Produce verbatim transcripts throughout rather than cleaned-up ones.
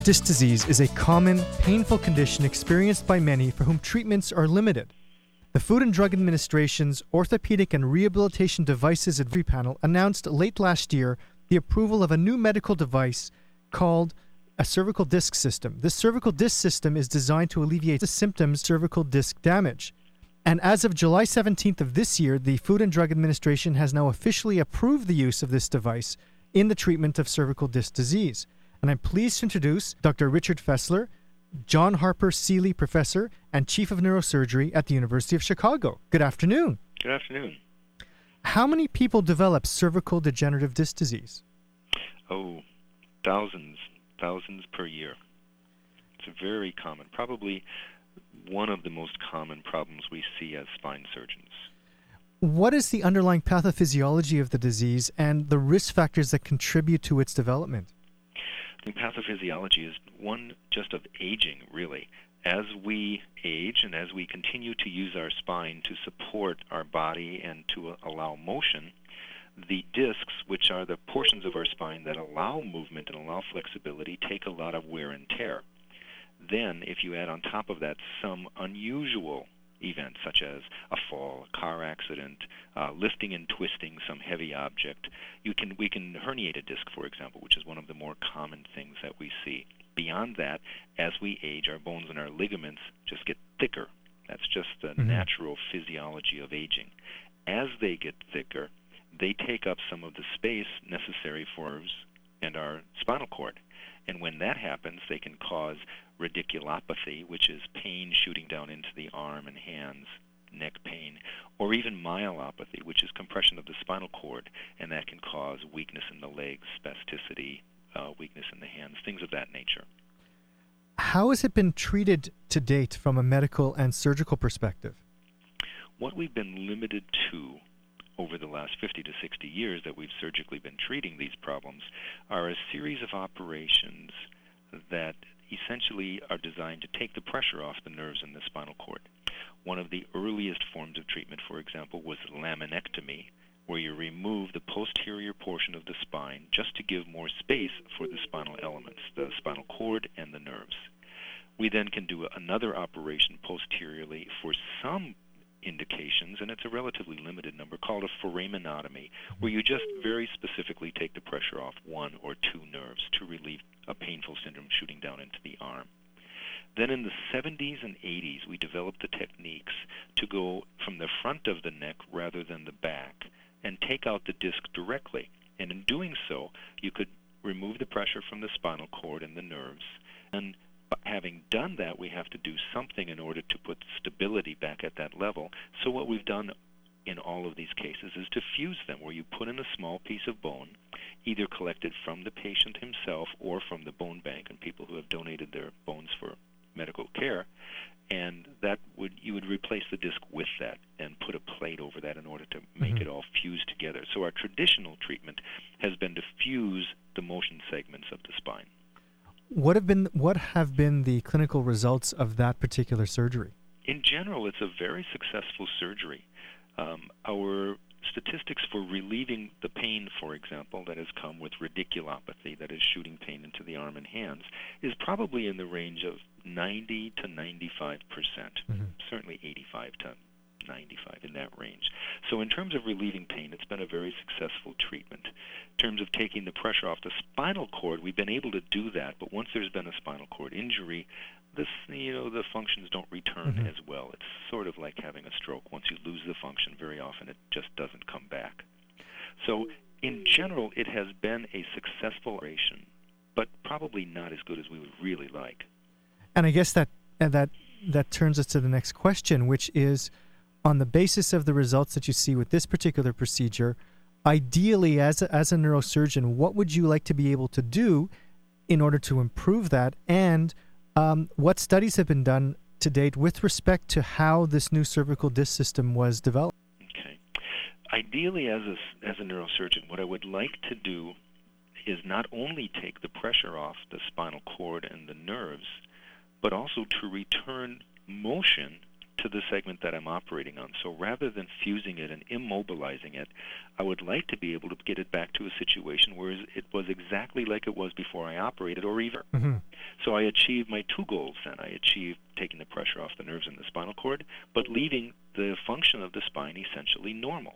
Disc disease is a common, painful condition experienced by many for whom treatments are limited. The Food and Drug Administration's Orthopedic and Rehabilitation Devices Advisory Panel announced late last year the approval of a new medical device called a cervical disc system. This cervical disc system is designed to alleviate the symptoms of cervical disc damage. And as of July seventeenth of this year, the Food and Drug Administration has now officially approved the use of this device in the treatment of cervical disc disease. And I'm pleased to introduce Doctor Richard Fessler, John Harper Seeley Professor and Chief of Neurosurgery at the University of Chicago. Good afternoon. Good afternoon. How many people develop cervical degenerative disc disease? Oh, thousands, thousands per year. It's very common, probably one of the most common problems we see as spine surgeons. What is the underlying pathophysiology of the disease and the risk factors that contribute to its development? The pathophysiology is one just of aging, really. As we age and as we continue to use our spine to support our body and to allow motion, the discs, which are the portions of our spine that allow movement and allow flexibility, take a lot of wear and tear. Then, if you add on top of that some unusual events such as a fall, a car accident, uh, lifting and twisting some heavy object, you can we can herniate a disc, for example, which is one of the more common things that we see. Beyond that, as we age, our bones and our ligaments just get thicker. That's just the mm-hmm. natural physiology of aging. As they get thicker, they take up some of the space necessary for nerves and our spinal cord. And when that happens, they can cause radiculopathy, which is pain shooting down into the arm and hands, neck pain, or even myelopathy, which is compression of the spinal cord, and that can cause weakness in the legs, spasticity, uh, weakness in the hands, things of that nature. How has it been treated to date from a medical and surgical perspective? What we've been limited to over the last fifty to sixty years that we've surgically been treating these problems are a series of operations that essentially are designed to take the pressure off the nerves in the spinal cord. One of the earliest forms of treatment, for example, was laminectomy, where you remove the posterior portion of the spine just to give more space for the spinal elements, the spinal cord and the nerves. We then can do another operation posteriorly for some indications, and it's a relatively limited number, called a foraminotomy, where you just very specifically take the pressure off one or two nerves to relieve a painful syndrome shooting down into the arm. Then in the seventies and eighties, we developed the techniques to go from the front of the neck rather than the back and take out the disc directly. And in doing so, you could remove the pressure from the spinal cord and the nerves. And having done that, we have to do something in order to put stability back at that level. So what we've done in all of these cases is to fuse them, where you put in a small piece of bone, either collected from the patient himself or from the bone bank and people who have donated their bones for medical care, and that would you would replace the disc with that and put a plate over that in order to make mm-hmm. it all fuse together. So our traditional treatment has been to fuse the motion segments of the spine. What have been what have been the clinical results of that particular surgery? In general, it's a very successful surgery. Um, our statistics for relieving the pain, for example, that has come with radiculopathy, that is shooting pain into the arm and hands, is probably in the range of ninety to ninety-five percent, mm-hmm. certainly eighty-five to ninety-five, in that range. So in terms of relieving pain, it's been a very successful treatment. In terms of taking the pressure off the spinal cord, we've been able to do that, but once there's been a spinal cord injury, this, you know, the functions don't return mm-hmm. as well. It's sort of like having a stroke. Once you lose the function, very often it just doesn't come back. So in general, it has been a successful operation, but probably not as good as we would really like. And I guess that uh, that that turns us to the next question, which is, on the basis of the results that you see with this particular procedure, ideally, as a, as a neurosurgeon, what would you like to be able to do in order to improve that? And um, what studies have been done to date with respect to how this new cervical disc system was developed? Okay. Ideally, as a, as a neurosurgeon, what I would like to do is not only take the pressure off the spinal cord and the nerves, but also to return motion to the segment that I'm operating on. So rather than fusing it and immobilizing it, I would like to be able to get it back to a situation where it was exactly like it was before I operated, or even. Mm-hmm. So I achieved my two goals then. I achieved taking the pressure off the nerves in the spinal cord, but leaving the function of the spine essentially normal.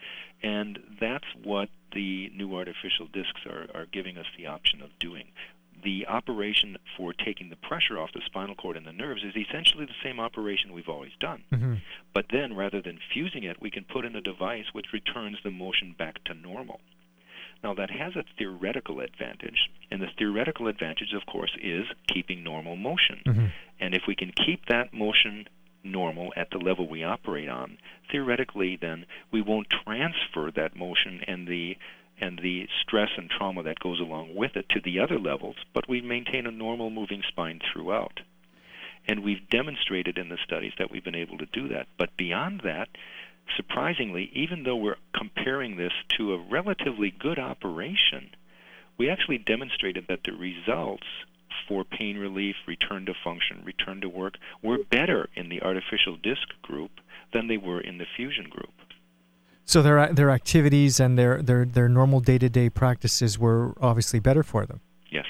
And that's what the new artificial discs are, are giving us the option of doing. The operation for taking the pressure off the spinal cord and the nerves is essentially the same operation we've always done. Mm-hmm. But then, rather than fusing it, we can put in a device which returns the motion back to normal. Now, that has a theoretical advantage, and the theoretical advantage, of course, is keeping normal motion. Mm-hmm. And if we can keep that motion normal at the level we operate on, theoretically, then we won't transfer that motion and the and the stress and trauma that goes along with it to the other levels, but we maintain a normal moving spine throughout. And we've demonstrated in the studies that we've been able to do that. But beyond that, surprisingly, even though we're comparing this to a relatively good operation, we actually demonstrated that the results for pain relief, return to function, return to work, were better in the artificial disc group than they were in the fusion group. So their their activities and their, their, their normal day-to-day practices were obviously better for them. Yes.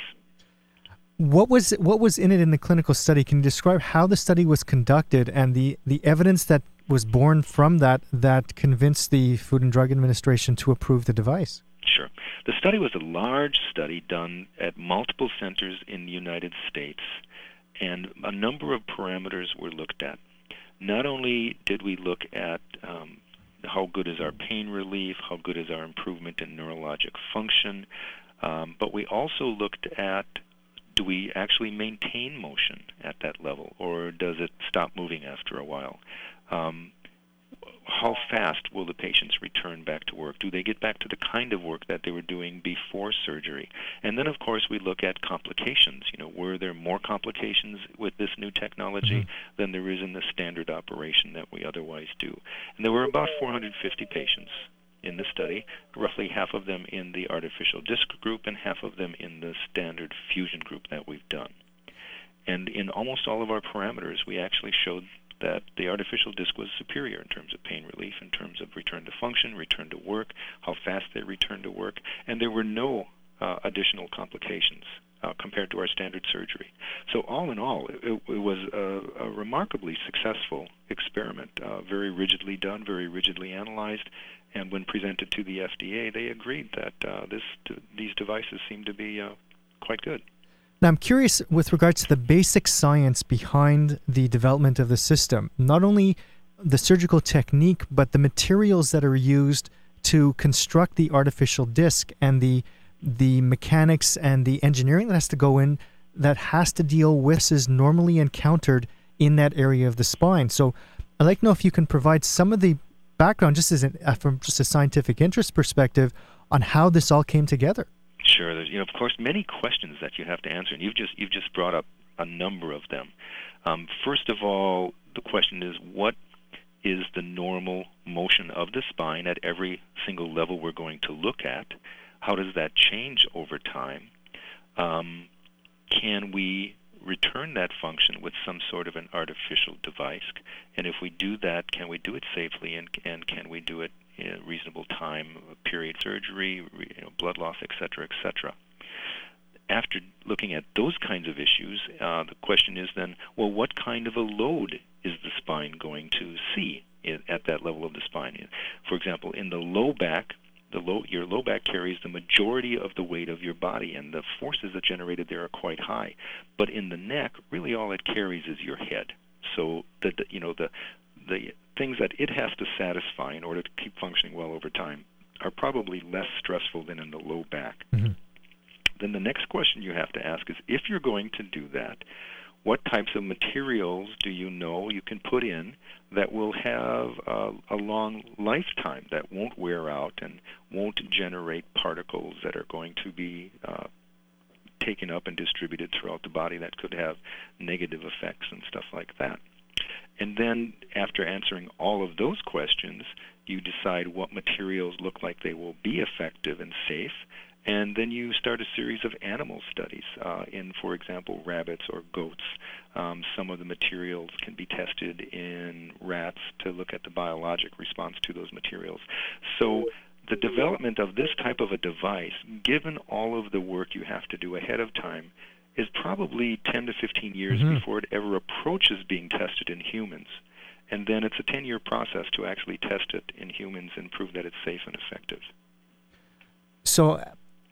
What was what was in it in the clinical study? Can you describe how the study was conducted and the, the evidence that was born from that that convinced the Food and Drug Administration to approve the device? Sure. The study was a large study done at multiple centers in the United States, and a number of parameters were looked at. Not only did we look at um, how good is our pain relief, how good is our improvement in neurologic function, um, but we also looked at, do we actually maintain motion at that level, or does it stop moving after a while? Um, how fast will the patients return back to work? Do they get back to the kind of work that they were doing before surgery? And then, of course, we look at complications. You know, were there more complications with this new technology mm-hmm. than there is in the standard operation that we otherwise do? And there were about four hundred fifty patients in the study, roughly half of them in the artificial disc group and half of them in the standard fusion group that we've done. And in almost all of our parameters, we actually showed that the artificial disc was superior in terms of pain relief, in terms of return to function, return to work, how fast they returned to work, and there were no uh, additional complications uh, compared to our standard surgery. So all in all, it, it was a, a remarkably successful experiment, uh, very rigidly done, very rigidly analyzed, and when presented to the F D A, they agreed that uh, this these devices seemed to be uh, quite good. Now, I'm curious with regards to the basic science behind the development of the system, not only the surgical technique, but the materials that are used to construct the artificial disc and the the mechanics and the engineering that has to go in that has to deal with what is normally encountered in that area of the spine. So I'd like to know if you can provide some of the background, just as an, uh, from just a scientific interest perspective, on how this all came together. Sure. There's, you know, of course, many questions that you have to answer, and you've just you've just brought up a number of them. Um, first of all, the question is, what is the normal motion of the spine at every single level we're going to look at? How does that change over time? Um, can we return that function with some sort of an artificial device? And if we do that, can we do it safely, and, and can we do it in a reasonable time, period surgery, you know, blood loss, et cetera, et cetera. After looking at those kinds of issues, uh, the question is then, well, what kind of a load is the spine going to see at that level of the spine? For example, in the low back, the low, your low back carries the majority of the weight of your body, and the forces that generated there are quite high. But in the neck, really all it carries is your head. So the, the you know the the things that it has to satisfy in order to keep functioning well over time are probably less stressful than in the low back. Mm-hmm. Then the next question you have to ask is, if you're going to do that, what types of materials do you know you can put in that will have uh, a long lifetime, that won't wear out and won't generate particles that are going to be uh, taken up and distributed throughout the body that could have negative effects and stuff like that? And then after answering all of those questions, you decide what materials look like they will be effective and safe, And then you start a series of animal studies uh, in, for example, rabbits or goats. Um, some of the materials can be tested in rats to look at the biologic response to those materials. So the development of this type of a device, given all of the work you have to do ahead of time, is probably ten to fifteen years mm-hmm. before it ever approaches being tested in humans. And then it's a ten-year process to actually test it in humans and prove that it's safe and effective. So,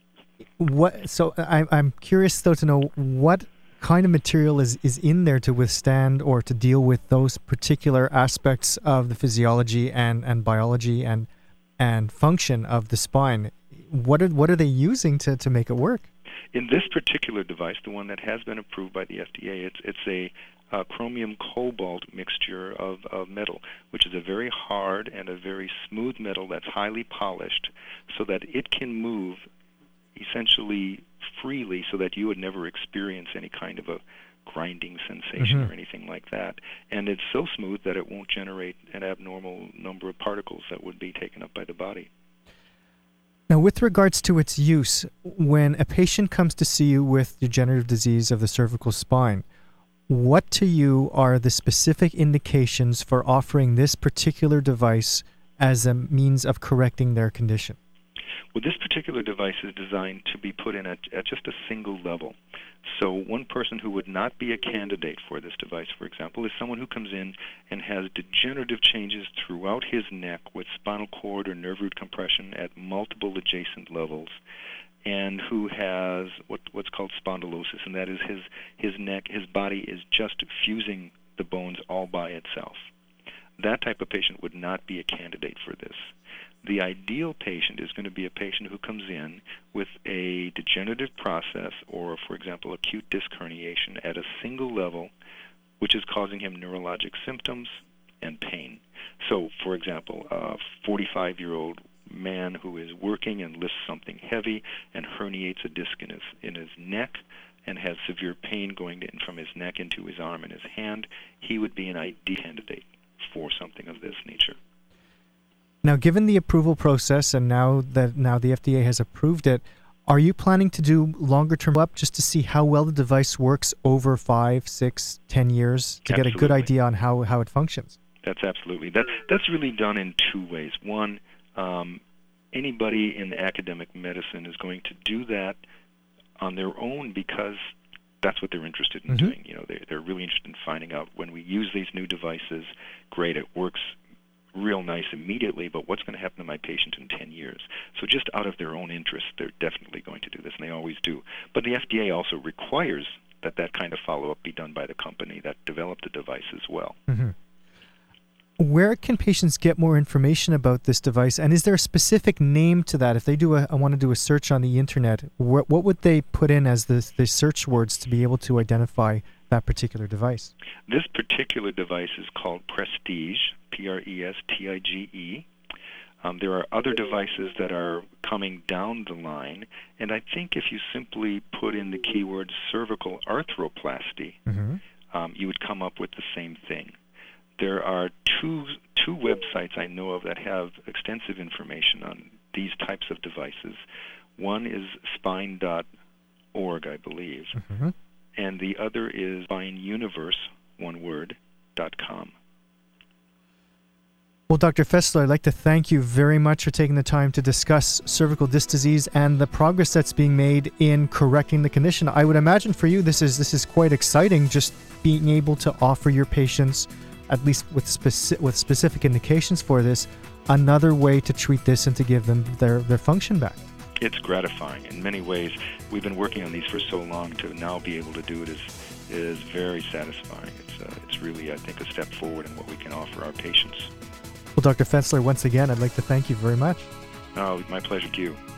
what? So I, I'm curious, though, to know what kind of material is, is in there to withstand or to deal with those particular aspects of the physiology and, and biology and and function of the spine. What are what are they using to, to make it work? In this particular device, the one that has been approved by the F D A, it's it's a uh, chromium cobalt mixture of, of metal, which is a very hard and a very smooth metal that's highly polished, so that it can move essentially freely, so that you would never experience any kind of a grinding sensation mm-hmm. or anything like that. And it's so smooth that it won't generate an abnormal number of particles that would be taken up by the body. Now, with regards to its use, when a patient comes to see you with degenerative disease of the cervical spine, what to you are the specific indications for offering this particular device as a means of correcting their condition? Well, this particular device is designed to be put in at, at just a single level. So one person who would not be a candidate for this device, for example, is someone who comes in and has degenerative changes throughout his neck with spinal cord or nerve root compression at multiple adjacent levels, and who has what, what's called spondylosis, and that is his, his neck, his body is just fusing the bones all by itself. That type of patient would not be a candidate for this. The ideal patient is going to be a patient who comes in with a degenerative process or, for example, acute disc herniation at a single level, which is causing him neurologic symptoms and pain. So, for example, a forty-five-year-old man who is working and lifts something heavy and herniates a disc in his, in his neck and has severe pain going in from his neck into his arm and his hand, he would be an ideal candidate for something of this nature. Now, given the approval process and now that now the F D A has approved it, are you planning to do longer-term up just to see how well the device works over five, six, ten years to Absolutely. Get a good idea on how, how it functions? That's absolutely. That, that's really done in two ways. One, um, anybody in academic medicine is going to do that on their own because that's what they're interested in mm-hmm. doing. You know, they, they're really interested in finding out when we use these new devices, great, it works real nice immediately, but what's going to happen to my patient in ten years? So just out of their own interest, they're definitely going to do this, and they always do. But the F D A also requires that that kind of follow-up be done by the company that developed the device as well. Mm-hmm. Where can patients get more information about this device, and is there a specific name to that? If they do a, want to do a search on the internet, wh- what would they put in as the, the search words to be able to identify that particular device? This particular device is called Prestige, P R E S T I G E. Um, there are other devices that are coming down the line, and I think if you simply put in the keyword cervical arthroplasty, mm-hmm. um, you would come up with the same thing. There are two two websites I know of that have extensive information on these types of devices. One is spine dot org, I believe, mm-hmm. and the other is spineuniverse, one word, dot com. Well, Doctor Fessler, I'd like to thank you very much for taking the time to discuss cervical disc disease and the progress that's being made in correcting the condition. I would imagine for you this is this is quite exciting, just being able to offer your patients, at least with speci- with specific indications for this, another way to treat this and to give them their, their function back. It's gratifying. In many ways, we've been working on these for so long, to now be able to do it is is very satisfying. It's uh, it's really, I think, a step forward in what we can offer our patients. Well, Doctor Fessler, once again, I'd like to thank you very much. Oh, my pleasure to you.